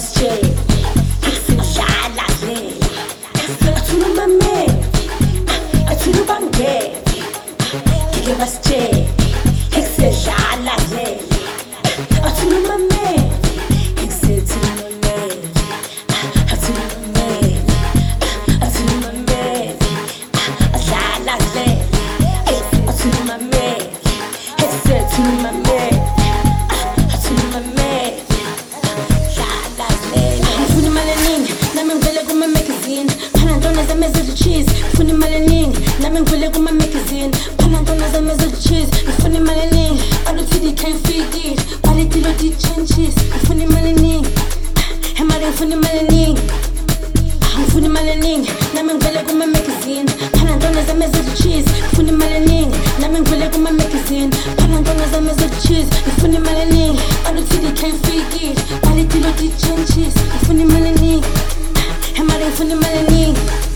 basitshele asidlala vele athula umamele athula ubangele ngeke basitshele esidlala vele athula umamele ekusethula umamele athula umamele athula umamele adlala vele athula umamele ekusethula umamele athula umamele ngifuna imali eningi nami ngivele kuma-magazine phana ntona zami ezili-cheese ngifuna imali eningi nami ngivele kuma-magazine phana ntona zami ezili-cheese ngifuna imali eningi baluthile ikhenfikile balitilo di-changes ngifuna imali eningi emali ngifuna imali eningi ngifuna imali eningi nami ngivele kuma-magazine phana ntona zami ezili-cheese ngifuna imali eningi nami ngivele kuma-magazine phana ntona zami ezili-cheese ngifuna imali eningi baluthile ikhenfikile balitilo di-changes ngifuna imali eningi emali ngifuna imali eningi